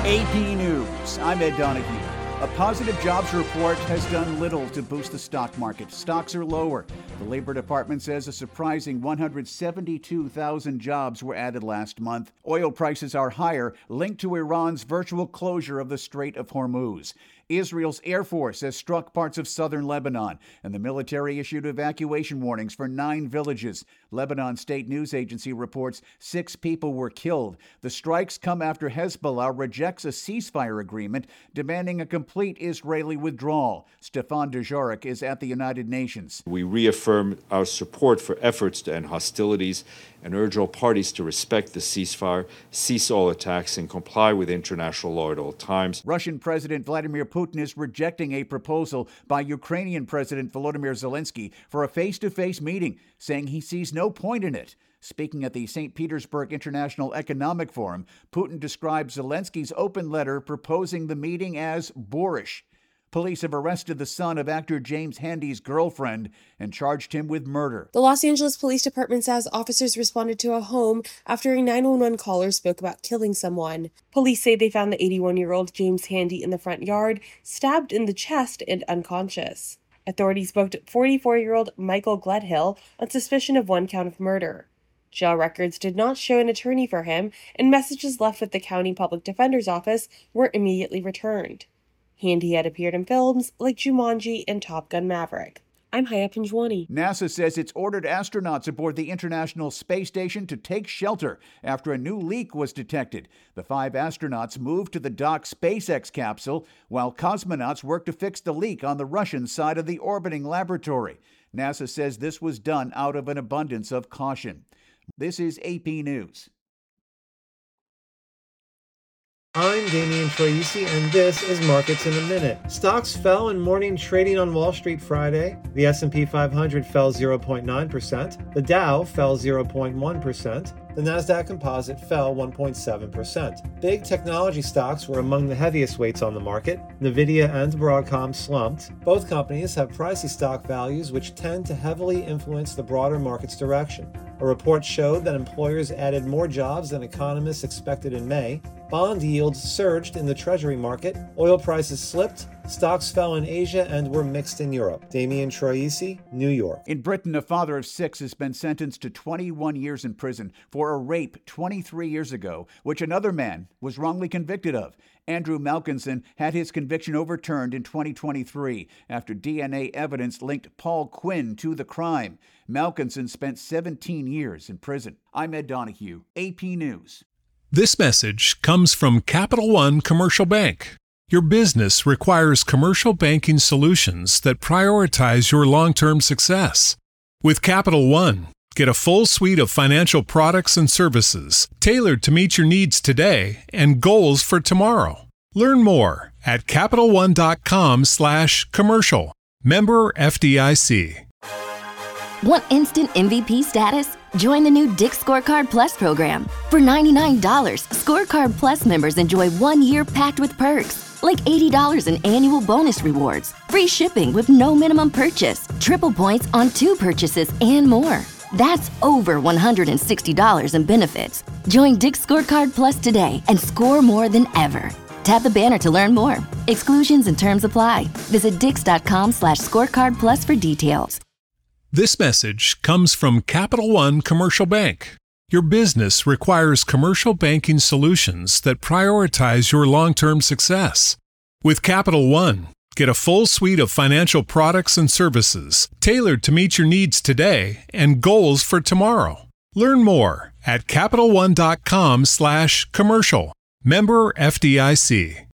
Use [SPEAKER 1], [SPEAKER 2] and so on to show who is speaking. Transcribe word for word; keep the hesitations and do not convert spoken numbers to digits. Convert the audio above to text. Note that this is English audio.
[SPEAKER 1] A P News, I'm Ed Donahue. A positive jobs report has done little to boost the stock market. Stocks are lower. The Labor Department says a surprising one hundred seventy-two thousand jobs were added last month. Oil prices are higher, linked to Iran's virtual closure of the Strait of Hormuz. Israel's Air Force has struck parts of southern Lebanon, and the military issued evacuation warnings for nine villages. Lebanon State News Agency reports six people were killed. The strikes come after Hezbollah rejects a ceasefire agreement, demanding a complete Israeli withdrawal. Stefan Dujarric is at the United Nations.
[SPEAKER 2] We reaffirm our support for efforts to end hostilities and urge all parties to respect the ceasefire, cease all attacks, and comply with international law at all times.
[SPEAKER 1] Russian President Vladimir Putin is rejecting a proposal by Ukrainian President Volodymyr Zelensky for a face-to-face meeting, saying he sees no point in it. Speaking at the Saint Petersburg International Economic Forum, Putin described Zelensky's open letter proposing the meeting as boorish. Police have arrested the son of actor James Handy's girlfriend and charged him with murder.
[SPEAKER 3] The Los Angeles Police Department says officers responded to a home after a nine one one caller spoke about killing someone. Police say they found the eighty-one-year-old James Handy in the front yard, stabbed in the chest and unconscious. Authorities booked forty-four-year-old Michael Gledhill on suspicion of one count of murder. Jail records did not show an attorney for him, and messages left with the county public defender's office were immediately returned. Handy had appeared in films like Jumanji and Top Gun Maverick. I'm Haya Pinjwani.
[SPEAKER 1] NASA says it's ordered astronauts aboard the International Space Station to take shelter after a new leak was detected. The five astronauts moved to the docked SpaceX capsule while cosmonauts worked to fix the leak on the Russian side of the orbiting laboratory. NASA says this was done out of an abundance of caution. This is A P News.
[SPEAKER 4] I'm Damian Troisi, and this is Markets in a Minute. Stocks fell in morning trading on Wall Street Friday. The S and P five hundred fell zero point nine percent. The Dow fell zero point one percent. The Nasdaq Composite fell one point seven percent. Big technology stocks were among the heaviest weights on the market. Nvidia and Broadcom slumped. Both companies have pricey stock values which tend to heavily influence the broader market's direction. A report showed that employers added more jobs than economists expected in May. Bond yields surged in the Treasury market. Oil prices slipped. Stocks fell in Asia and were mixed in Europe. Damian Troisi, New York.
[SPEAKER 1] In Britain, a father of six has been sentenced to twenty-one years in prison for a rape twenty-three years ago, which another man was wrongly convicted of. Andrew Malkinson had his conviction overturned in twenty twenty-three after D N A evidence linked Paul Quinn to the crime. Malkinson spent seventeen years in prison. I'm Ed Donahue, A P News.
[SPEAKER 5] This message comes from Capital One Commercial Bank. Your business requires commercial banking solutions that prioritize your long-term success. With Capital One, get a full suite of financial products and services tailored to meet your needs today and goals for tomorrow. Learn more at CapitalOne.com slash commercial. Member F D I C.
[SPEAKER 6] Want instant M V P status? Join the new Dick's Scorecard Plus program. For ninety-nine dollars, Scorecard Plus members enjoy one year packed with perks, like eighty dollars in annual bonus rewards, free shipping with no minimum purchase, triple points on two purchases, and more. That's over one hundred sixty dollars in benefits. Join Dick's Scorecard Plus today and score more than ever. Tap the banner to learn more. Exclusions and terms apply. Visit dix.com slash scorecard plus for details.
[SPEAKER 5] This message comes from Capital One Commercial Bank. Your business requires commercial banking solutions that prioritize your long-term success. With Capital One, get a full suite of financial products and services tailored to meet your needs today and goals for tomorrow. Learn more at CapitalOne.com slash commercial. Member F D I C.